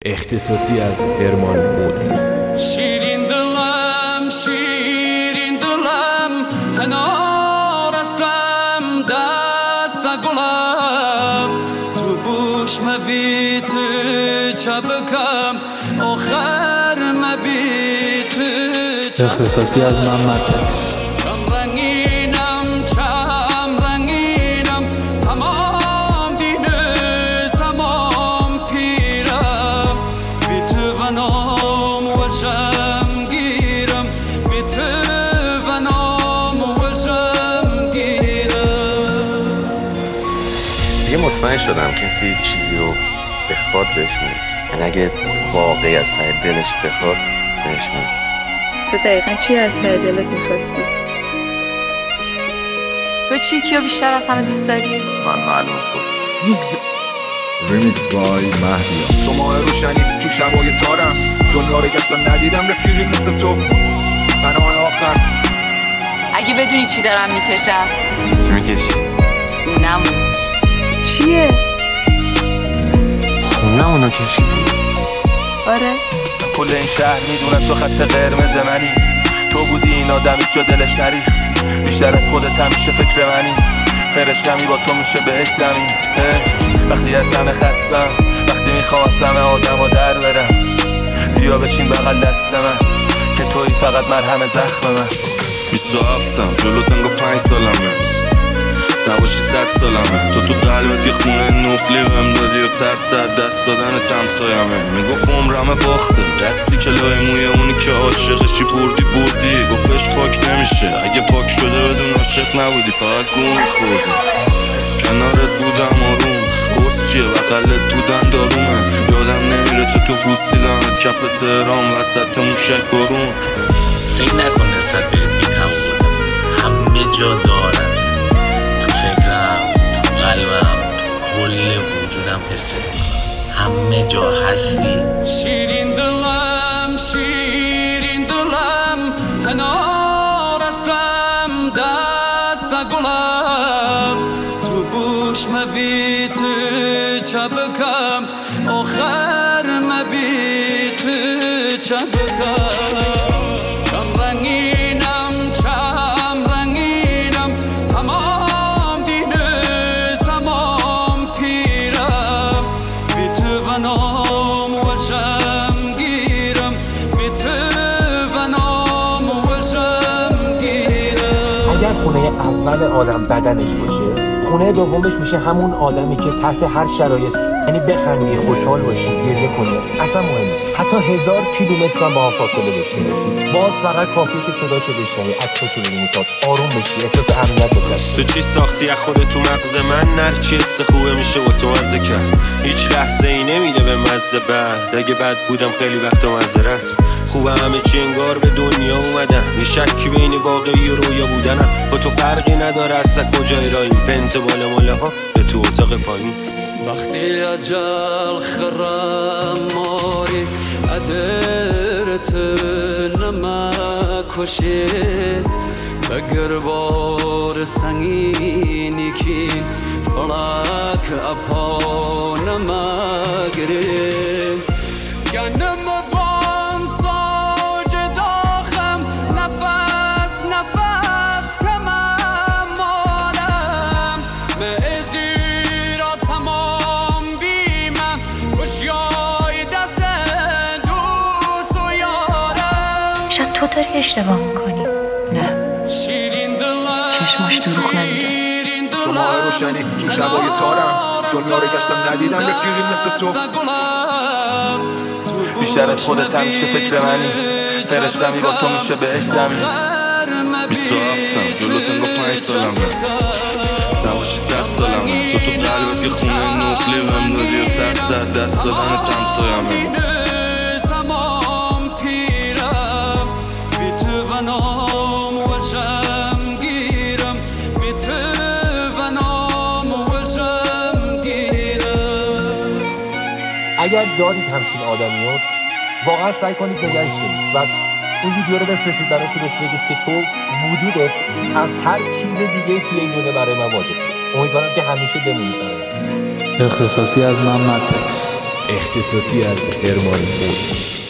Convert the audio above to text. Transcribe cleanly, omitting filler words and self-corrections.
اختصاصی از هرمان مود. شیرین دلم شیرین دلم هنار اسم دست گلم تو بوش مبیت چبکم آخر مبیت اختصاصی از محمد تکس. مطمئن شدم کسی چیزی رو بخواد بهش میرسه، یعنی اگه واقعی از ته دلش بخواد بهش میرسه. تو دقیقا چی از ته دلت میخواستی؟ تو چی کیو بیشتر از همه دوست داری؟ من معلوم خود ریمیکس بای مهدی. شما روشنی تو شبای تارم، دنیا رو گشتم ندیدم رفیقی مثل تو. پناه آخر اگه بدونی چی دارم میکشم. چی میکشی؟ خونمون. چیه؟ خونمونو کشیدی؟ آره. کل این شهر میدونم تو خط قرمز منی. تو بودی این آدمی جا دلش نریخت، بیشتر از خودت همیشه فکر منی. فرشتمی با تو میشه بهش زمین. وقتی از همه خستم، وقتی میخواستم آدمو در برم، بیا بشین بغل دست من که توی فقط مرهم زخم من. 27م جلوت انگار 5 سالمه، نباشی 100 سالمه. تو قلبت یه خونه نقلی بهم دادی و ترس از دست دادن تمسایمه. میگفت عمرمه باخته، دستی که لای موی اونی که عاشقشی بردی گفتش پاک نمیشه. اگه پاک شده بدون عاشق نبودی، فقط گون خوردی. کنارت بودم آروم، قرص چیه بغلت بودن دارومه. یادم نمیره تو بوسیدمت کف تهران وسط موشک برون. فکر نکن نسبت بهت بی تموم بودم، همه جا دارم. تو فکرم، تو قلبم، تو کل وجودم حس همه جا هستی. شیرین دلم شیرین دلم هنار اسم دست گلم تو بوش مبیت چبکم آخر مبیت چبکم. چم رنگینم چم رنگینم تمام دینه تمام پیرم بی تو و نام و شم گیرم بی تو و نام و شم گیرم. اگر خونه اول آدم بدنش باشه، خونه دومش میشه همون آدمی که تحت هر شرایط، یعنی بخندی، خوشحال باشی، گریه کنی، اصلا مهم نیست. حتی 1000 کیلومتر هم با هم فاصله داشته باشی، باز فقط کافیه که صداشو بشنوی، عکساشو ببینی تا آروم بشی، احساس امنیت بکنی. تو چی ساختی از خودت تو مغز من؟ هرچی حس خوبه میشه با تو مزه کرد. هیچ لحظه ای نمیده به مزه بعد. اگه بد بودم خیلی وقت معذرت. خوبه همه چی انگار به دنیا اومدن، یه شکی بین واقعی و رویا بودنم. با تو فرقی نداره اصلا کجای راهی، پنت بال ماله ها به تو اتاق پایین. وقتی اجل خرم ماری ادرت نمکشی بگر بار سنگینی کی فلک اپا نمگری گنم بام ساج داخم نفس نفس کمم مالم مزیر تمام بیمم کشیای دست دوست و یارم. شاید تو داری اشتباه میکنی. نه، شیرین دلم چشماش دروغ نمیگه. شما روشنی تو شبای تارم، دنیا رو گشتم ندیدم رفیقی مثل تو. بیشتر از خودت همیشه فکر منی. فرشتمی با تو میشه بهش زمین. 27م جلوت انگار 5 سالمه، نباشی 100 سالمه. تو قلبت یه خونه نقلی بهم دادی و ترس از دست دادن تمسایمه. اگر دارید همچین آدمیات، واقعا سعی کنید نگهش دارید و این ویدیو رو بفرستید برای بهش بگید که تو وجودت از هر چیز دیگه توی این دنیا برای من واجبه. امیدوارم که همیشه بمونید برای من. اختصاصی از محمد تکس. اختصاصی از هرمان مود.